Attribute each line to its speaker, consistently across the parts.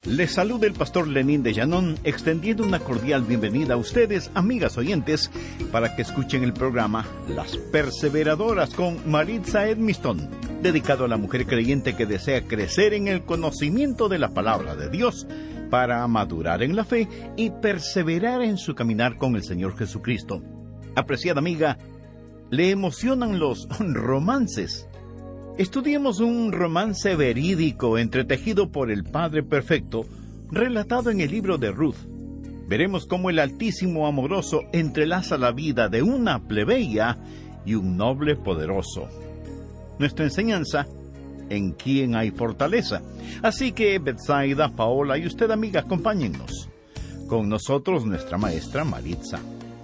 Speaker 1: Les saluda el pastor Lenín de Llanón, extendiendo una cordial bienvenida a ustedes, amigas oyentes, para que escuchen el programa Las Perseveradoras con Maritza Edmiston, dedicado a la mujer creyente que desea crecer en el conocimiento de la palabra de Dios para madurar en la fe y perseverar en su caminar con el Señor Jesucristo. Apreciada amiga, ¿le emocionan los romances? Estudiemos un romance verídico entretejido por el Padre Perfecto, relatado en el libro de Ruth. Veremos cómo el Altísimo Amoroso entrelaza la vida de una plebeya y un noble poderoso. Nuestra enseñanza, en quién hay fortaleza. Así que, Betsaida, Paola y usted, amiga, acompáñennos. Con nosotros, nuestra maestra Maritza.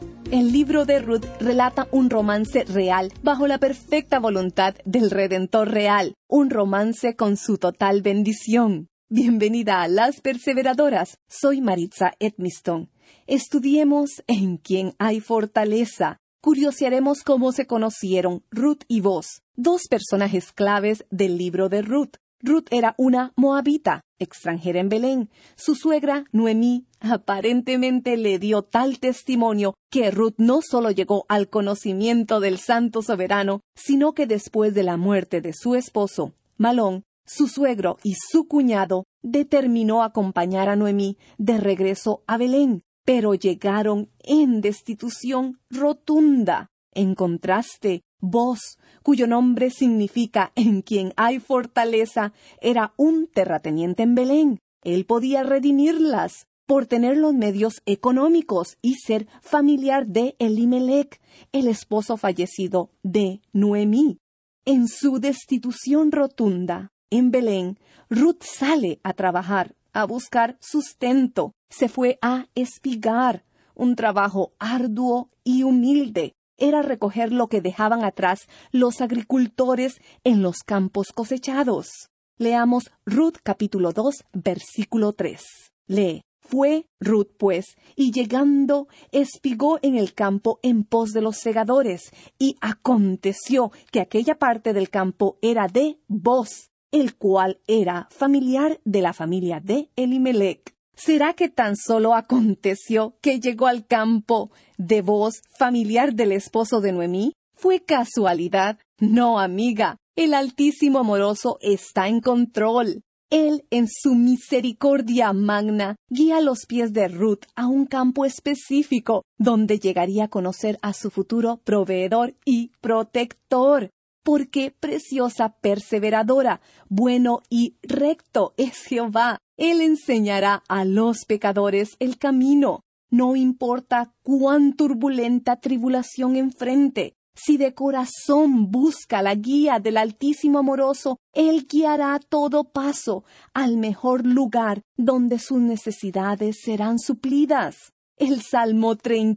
Speaker 2: El libro de Ruth relata un romance real bajo la perfecta voluntad del Redentor real, un romance con su total bendición. Bienvenida a Las Perseveradoras, soy Maritza Edmiston. Estudiemos en quién hay fortaleza. Curiosearemos cómo se conocieron Ruth y Boaz, dos personajes claves del libro de Ruth. Ruth era una moabita, extranjera en Belén. Su suegra, Noemí, aparentemente le dio tal testimonio que Ruth no solo llegó al conocimiento del Santo Soberano, sino que después de la muerte de su esposo, Malón, su suegro y su cuñado, determinó acompañar a Noemí de regreso a Belén, pero llegaron en destitución rotunda. En contraste, Boaz, cuyo nombre significa en quien hay fortaleza, era un terrateniente en Belén. Él podía redimirlas por tener los medios económicos y ser familiar de Elimelec, el esposo fallecido de Noemí. En su destitución rotunda en Belén, Ruth sale a trabajar, a buscar sustento. Se fue a espigar, un trabajo arduo y humilde. Era recoger lo que dejaban atrás los agricultores en los campos cosechados. Leamos Ruth capítulo 2, versículo 3. Lee. Fue Ruth, pues, y llegando, espigó en el campo en pos de los segadores, y aconteció que aquella parte del campo era de Boaz, el cual era familiar de la familia de Elimelec. ¿Será que tan solo aconteció que llegó al campo de Boaz, familiar del esposo de Noemí? ¿Fue casualidad? No, amiga. El Altísimo Amoroso está en control. Él, en su misericordia magna, guía los pies de Ruth a un campo específico, donde llegaría a conocer a su futuro proveedor y protector. Porque preciosa perseveradora, bueno y recto es Jehová. Él enseñará a los pecadores el camino. No importa cuán turbulenta tribulación enfrente. Si de corazón busca la guía del Altísimo Amoroso, Él guiará a todo paso al mejor lugar donde sus necesidades serán suplidas. El Salmo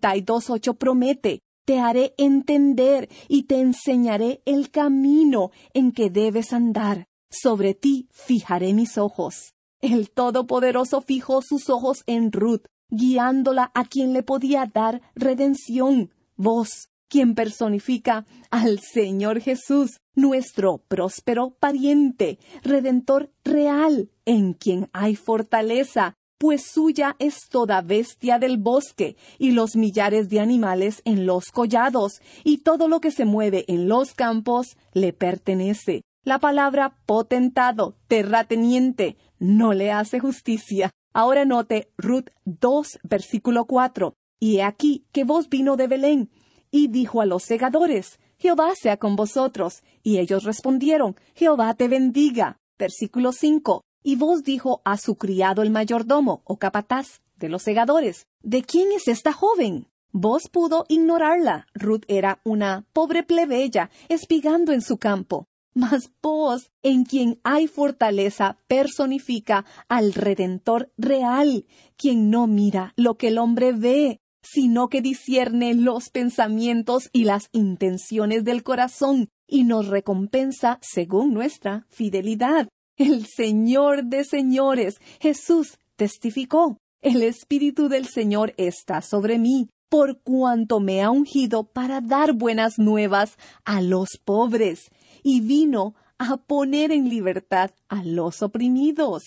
Speaker 2: 32:8 promete: te haré entender y te enseñaré el camino en que debes andar. Sobre ti fijaré mis ojos. El Todopoderoso fijó sus ojos en Ruth, guiándola a quien le podía dar redención. Boaz, quien personifica al Señor Jesús, nuestro próspero pariente, redentor real, en quien hay fortaleza, pues suya es toda bestia del bosque, y los millares de animales en los collados, y todo lo que se mueve en los campos le pertenece. La palabra potentado, terrateniente, no le hace justicia. Ahora note Ruth 2, versículo 4. Y he aquí que Boaz vino de Belén, y dijo a los segadores: Jehová sea con vosotros. Y ellos respondieron: Jehová te bendiga. Versículo 5. Y Boaz dijo a su criado el mayordomo, o capataz, de los segadores: ¿de quién es esta joven? Boaz pudo ignorarla. Ruth era una pobre plebeya, espigando en su campo. Mas Boaz, en quien hay fortaleza, personifica al Redentor real, quien no mira lo que el hombre ve, sino que discierne los pensamientos y las intenciones del corazón, y nos recompensa según nuestra fidelidad. El Señor de señores, Jesús, testificó: el Espíritu del Señor está sobre mí, por cuanto me ha ungido para dar buenas nuevas a los pobres, y vino a poner en libertad a los oprimidos.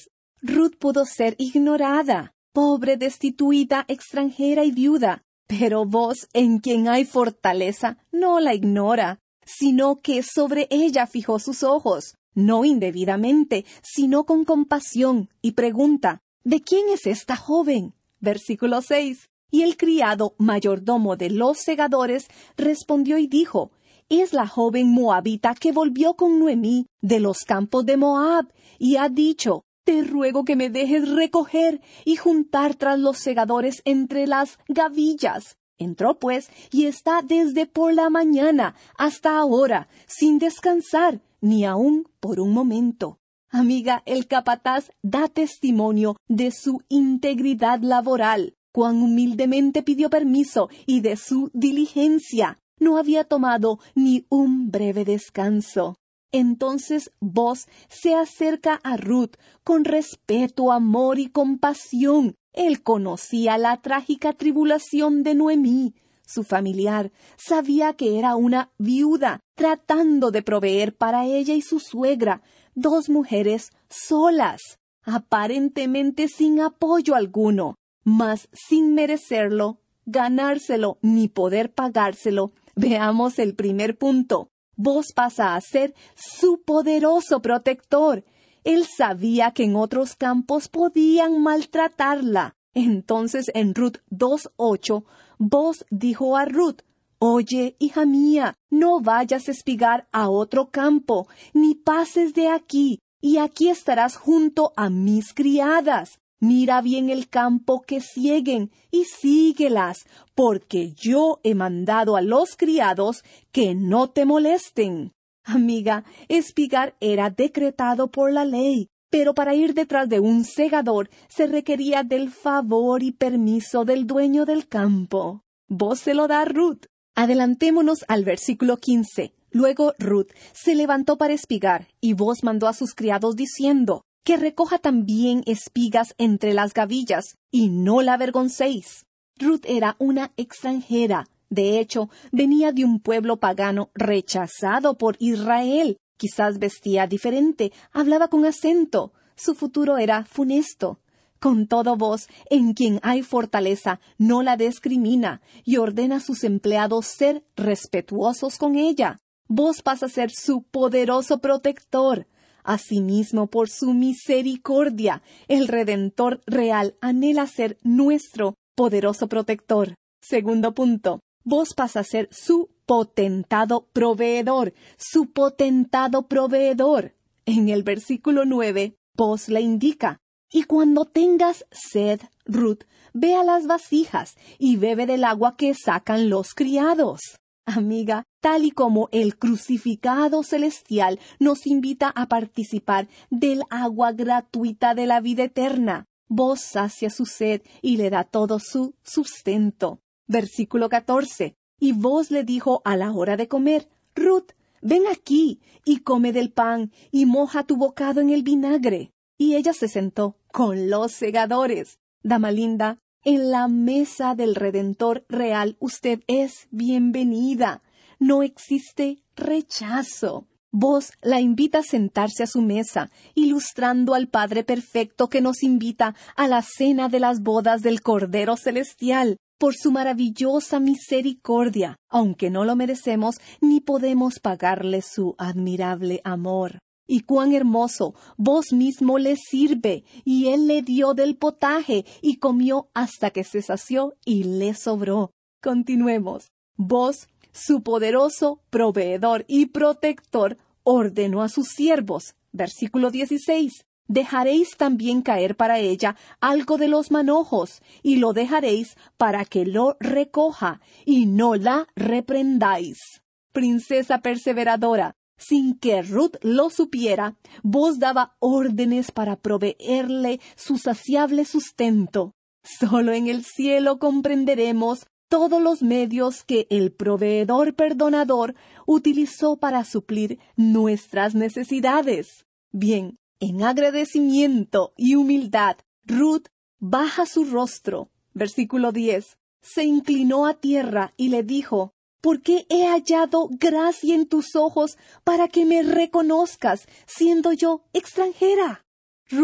Speaker 2: Ruth pudo ser ignorada, pobre, destituida, extranjera y viuda. Pero vos, en quien hay fortaleza, no la ignora, sino que sobre ella fijó sus ojos, no indebidamente, sino con compasión, y pregunta, ¿de quién es esta joven? Versículo 6. Y el criado mayordomo de los segadores respondió y dijo, es la joven moabita que volvió con Noemí de los campos de Moab, y ha dicho, te ruego que me dejes recoger y juntar tras los segadores entre las gavillas. Entró pues, y está desde por la mañana hasta ahora, sin descansar, ni aun por un momento. Amiga, el capataz da testimonio de su integridad laboral, cuán humildemente pidió permiso y de su diligencia. No había tomado ni un breve descanso. Entonces Booz se acerca a Ruth con respeto, amor y compasión. Él conocía la trágica tribulación de Noemí, su familiar. Sabía que era una viuda, tratando de proveer para ella y su suegra, dos mujeres solas, aparentemente sin apoyo alguno, mas sin merecerlo, ganárselo ni poder pagárselo. Veamos el primer punto. Booz pasa a ser su poderoso protector. Él sabía que en otros campos podían maltratarla. Entonces en Ruth 2:8, Booz dijo a Ruth, oye, hija mía, no vayas a espigar a otro campo, ni pases de aquí, y aquí estarás junto a mis criadas. Mira bien el campo que sieguen y síguelas, porque yo he mandado a los criados que no te molesten. Amiga, espigar era decretado por la ley, pero para ir detrás de un segador se requería del favor y permiso del dueño del campo. Booz se lo da a Ruth. Adelantémonos al versículo 15. Luego Ruth se levantó para espigar, y Booz mandó a sus criados diciendo, que recoja también espigas entre las gavillas, y no la avergoncéis. Ruth era una extranjera. De hecho, venía de un pueblo pagano rechazado por Israel. Quizás vestía diferente, hablaba con acento. Su futuro era funesto. Con todo, Booz, en quien hay fortaleza, no la discrimina y ordena a sus empleados ser respetuosos con ella. Booz pasa a ser su poderoso protector. Asimismo, por su misericordia, el Redentor real anhela ser nuestro poderoso protector. Segundo punto, Booz pasa a ser su potentado proveedor, su potentado proveedor. En el versículo 9, Booz le indica, y cuando tengas sed, Ruth, ve a las vasijas y bebe del agua que sacan los criados. Amiga, tal y como el crucificado celestial nos invita a participar del agua gratuita de la vida eterna, Booz sacia su sed y le da todo su sustento. Versículo 14. Y Booz le dijo a la hora de comer, Ruth, ven aquí y come del pan y moja tu bocado en el vinagre. Y ella se sentó con los segadores. Dama linda, en la mesa del Redentor real usted es bienvenida. No existe rechazo. Booz la invita a sentarse a su mesa, ilustrando al Padre Perfecto que nos invita a la cena de las bodas del Cordero Celestial. Por su maravillosa misericordia, aunque no lo merecemos ni podemos pagarle su admirable amor. Y cuán hermoso, Booz mismo le sirve, y él le dio del potaje, y comió hasta que se sació y le sobró. Continuemos. Booz, su poderoso proveedor y protector, ordenó a sus siervos. Versículo 16. Dejaréis también caer para ella algo de los manojos, y lo dejaréis para que lo recoja, y no la reprendáis. Princesa perseveradora, sin que Ruth lo supiera, Booz daba órdenes para proveerle su saciable sustento. Solo en el cielo comprenderemos todos los medios que el proveedor perdonador utilizó para suplir nuestras necesidades. Bien, en agradecimiento y humildad, Ruth baja su rostro. Versículo 10. Se inclinó a tierra y le dijo, porque he hallado gracia en tus ojos para que me reconozcas, siendo yo extranjera. Ruth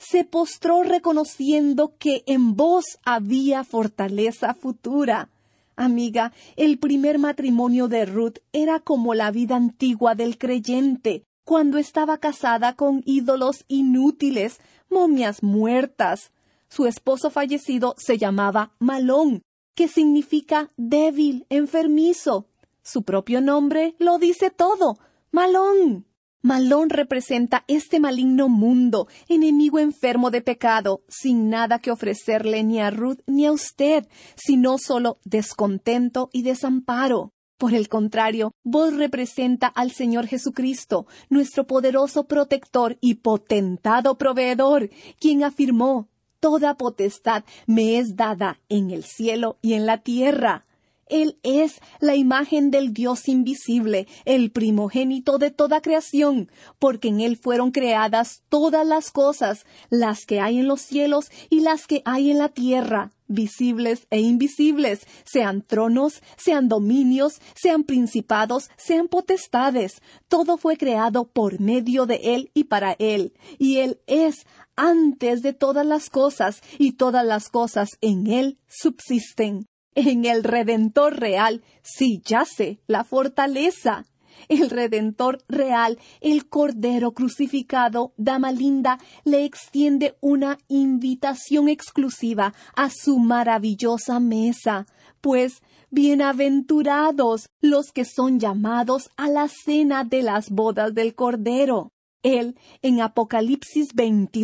Speaker 2: se postró reconociendo que en vos había fortaleza futura. Amiga, el primer matrimonio de Ruth era como la vida antigua del creyente, cuando estaba casada con ídolos inútiles, momias muertas. Su esposo fallecido se llamaba Malón, que significa débil, enfermizo. Su propio nombre lo dice todo, Malón. Malón representa este maligno mundo, enemigo enfermo de pecado, sin nada que ofrecerle ni a Ruth ni a usted, sino solo descontento y desamparo. Por el contrario, vos representa al Señor Jesucristo, nuestro poderoso protector y potentado proveedor, quien afirmó: «Toda potestad me es dada en el cielo y en la tierra». Él es la imagen del Dios invisible, el primogénito de toda creación, porque en Él fueron creadas todas las cosas, las que hay en los cielos y las que hay en la tierra, visibles e invisibles, sean tronos, sean dominios, sean principados, sean potestades. Todo fue creado por medio de Él y para Él, y Él es antes de todas las cosas, y todas las cosas en Él subsisten. En el Redentor real sí yace la fortaleza. El Redentor real, el Cordero crucificado, dama linda, le extiende una invitación exclusiva a su maravillosa mesa, pues bienaventurados los que son llamados a la cena de las bodas del Cordero. Él, en Apocalipsis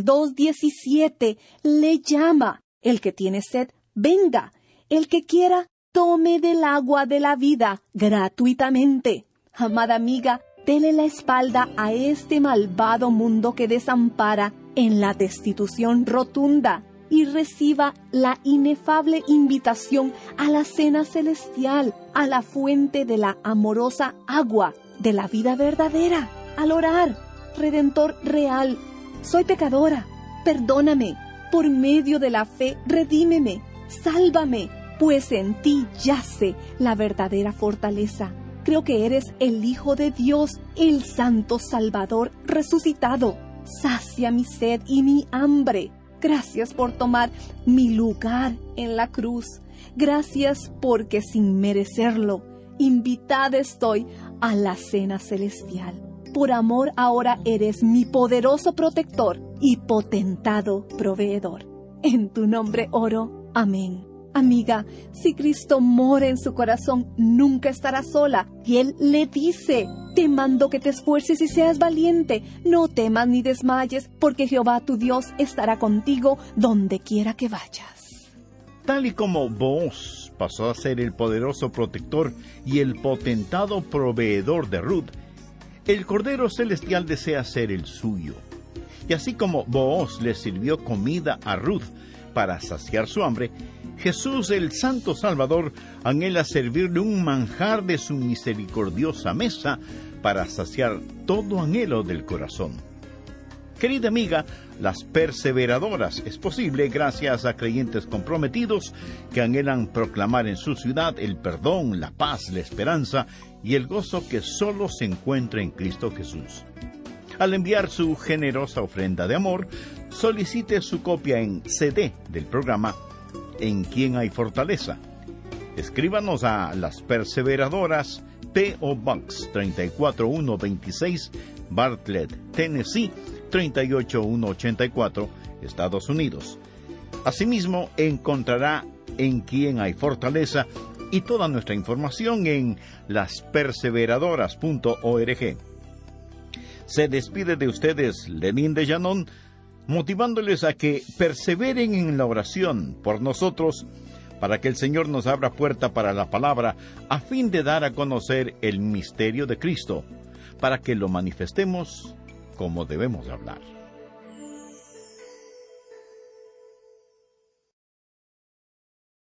Speaker 2: 22:17, le llama: el que tiene sed, venga. El que quiera, tome del agua de la vida gratuitamente. Amada amiga, dele la espalda a este malvado mundo que desampara en la destitución rotunda y reciba la inefable invitación a la cena celestial, a la fuente de la amorosa agua de la vida verdadera. Al orar: Redentor real, soy pecadora, perdóname, por medio de la fe redímeme, sálvame, pues en ti yace la verdadera fortaleza. Creo que eres el Hijo de Dios, el Santo Salvador resucitado. Sacia mi sed y mi hambre. Gracias por tomar mi lugar en la cruz. Gracias porque sin merecerlo, invitada estoy a la cena celestial. Por amor ahora eres mi poderoso protector y potentado proveedor. En tu nombre oro. Amén. Amiga, si Cristo mora en su corazón, nunca estará sola. Y Él le dice: te mando que te esfuerces y seas valiente. No temas ni desmayes, porque Jehová tu Dios estará contigo donde quiera que vayas.
Speaker 1: Tal y como Booz pasó a ser el poderoso protector y el potentado proveedor de Ruth, el Cordero Celestial desea ser el suyo. Y así como Booz le sirvió comida a Ruth para saciar su hambre, Jesús, el Santo Salvador, anhela servirle un manjar de su misericordiosa mesa para saciar todo anhelo del corazón. Querida amiga, las perseveradoras es posible gracias a creyentes comprometidos que anhelan proclamar en su ciudad el perdón, la paz, la esperanza y el gozo que solo se encuentra en Cristo Jesús. Al enviar su generosa ofrenda de amor, solicite su copia en CD del programa En Quien Hay Fortaleza. Escríbanos a Las Perseveradoras, P.O. Box 34126, Bartlett, Tennessee 38184, Estados Unidos. Asimismo, encontrará En Quien Hay Fortaleza y toda nuestra información en lasperseveradoras.org. Se despide de ustedes Lenín de Llanón, motivándoles a que perseveren en la oración por nosotros, para que el Señor nos abra puerta para la palabra, a fin de dar a conocer el misterio de Cristo, para que lo manifestemos como debemos hablar.